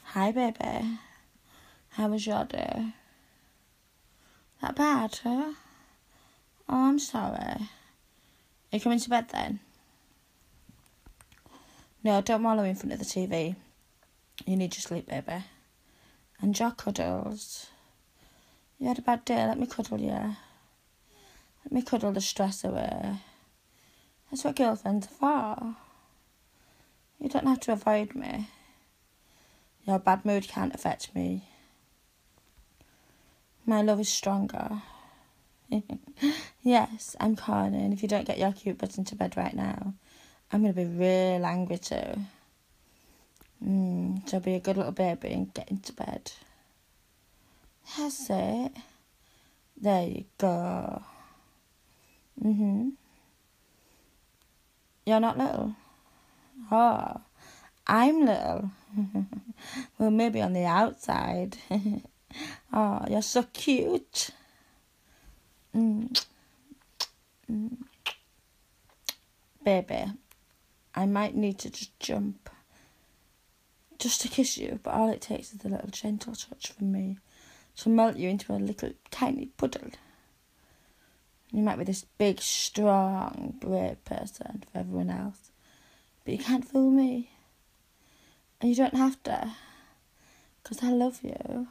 Hi, baby. How was your day? That bad, huh? Oh, I'm sorry. Are you coming to bed then? No, don't wallow in front of the TV. You need your sleep, baby. And your cuddles. You had a bad day, let me cuddle you. Let me cuddle the stress away. That's what girlfriends are for. You don't have to avoid me. Your bad mood can't affect me. My love is stronger. Yes, I'm corny, and if you don't get your cute butt into bed right now, I'm going to be real angry too. So be a good little baby and get into bed. That's it. There you go. You're not little? Oh, I'm little. Well, maybe on the outside. Oh, you're so cute. Baby, I might need to just jump. Just to kiss you, but all it takes is a little gentle touch from me to melt you into a little tiny puddle. You might be this big, strong, brave person for everyone else, but you can't fool me. And you don't have to, because I love you.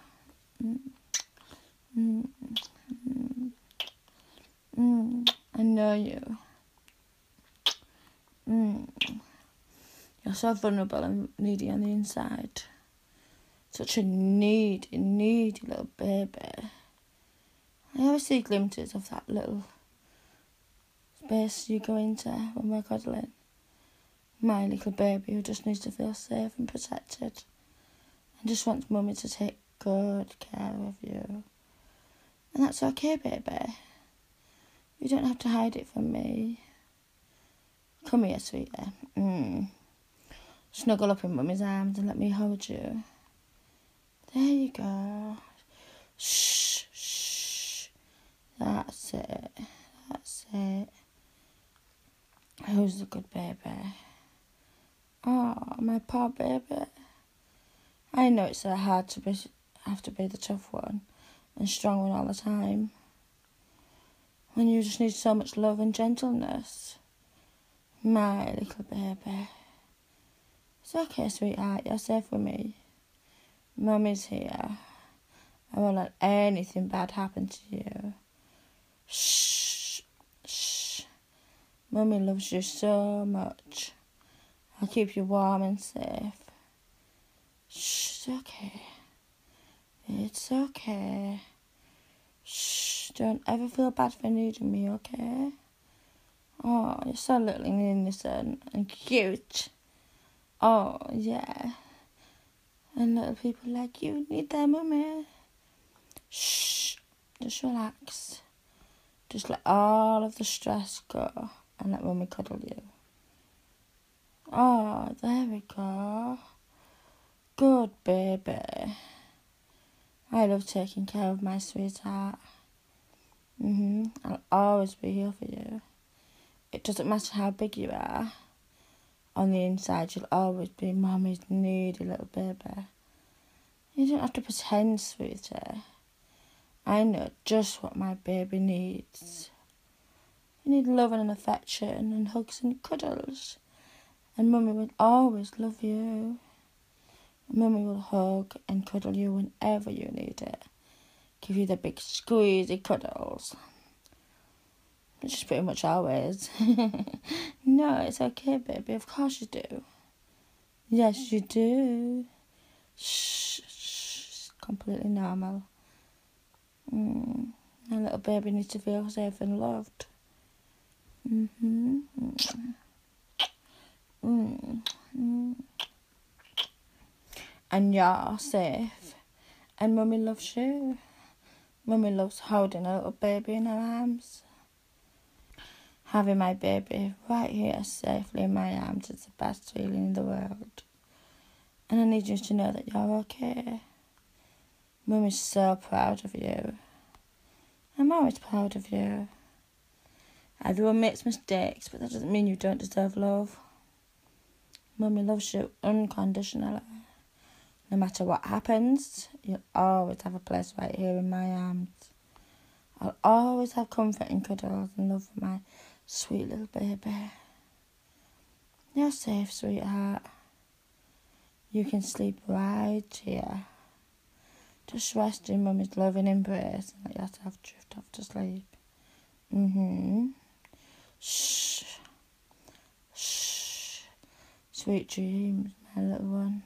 I know you. You're so vulnerable and needy on the inside. Such a needy little baby. I always see glimpses of that little space you go into when we're cuddling. My little baby who just needs to feel safe and protected and just wants mummy to take good care of you. And that's okay, baby. You don't have to hide it from me. Come here, sweetie. Snuggle up in mummy's arms and let me hold you. There you go. Shh, shh. That's it. Who's the good baby? Oh, my poor baby. I know it's so hard to have to be the tough one and strong one all the time. When you just need so much love and gentleness. My little baby. It's okay, sweetheart. You're safe with me. Mummy's here. I won't let anything bad happen to you. Shh. Shh. Mummy loves you so much. I'll keep you warm and safe. Shh. It's okay. It's okay. Shh. Don't ever feel bad for needing me, okay? Oh, you're so little and innocent and cute. Oh, yeah. And little people like you need their mummy. Shh. Just relax. Just let all of the stress go and let mummy cuddle you. Oh, there we go. Good baby. I love taking care of my sweetheart. I'll always be here for you. It doesn't matter how big you are. On the inside, you'll always be mummy's needy little baby. You don't have to pretend, sweetie. I know just what my baby needs. You need love and affection and hugs and cuddles. And mummy will always love you. Mummy will hug and cuddle you whenever you need it. Give you the big squeezy cuddles. Which is pretty much always. No, it's okay, baby. Of course you do. Yes, you do. Shh, shh. It's completely normal. My little baby needs to feel safe and loved. And you're safe. And mummy loves you. Mummy loves holding a little baby in her arms. Having my baby right here safely in my arms is the best feeling in the world. And I need you to know that you're okay. Mummy's so proud of you. I'm always proud of you. Everyone makes mistakes, but that doesn't mean you don't deserve love. Mummy loves you unconditionally. No matter what happens, you'll always have a place right here in my arms. I'll always have comfort and cuddles and love for my sweet little baby. You're safe, sweetheart. You can sleep right here. Just rest in Mummy's loving embrace and let yourself drift off to sleep. Shh. Shh. Sweet dreams, my little one.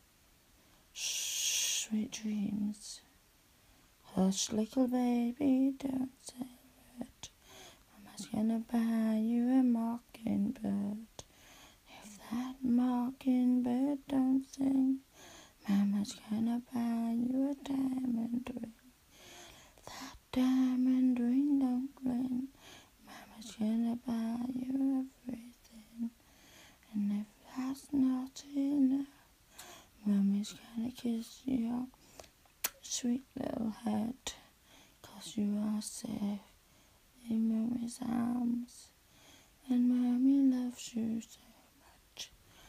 Shh. Sweet dreams. Hush, little baby, don't say a word. Mama's gonna buy you a mockingbird. If that mockingbird don't sing, Mama's gonna buy you a diamond ring. If that diamond ring don't ring, Mama's gonna buy you everything. And if that's not enough, Mummy's gonna kiss your sweet little head, 'cause you are safe in Mummy's arms, and Mummy loves you so much.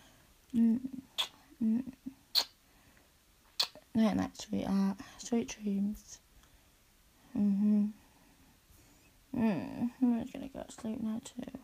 Night night, sweetheart. Sweet dreams. Mummy's gonna go to sleep now too.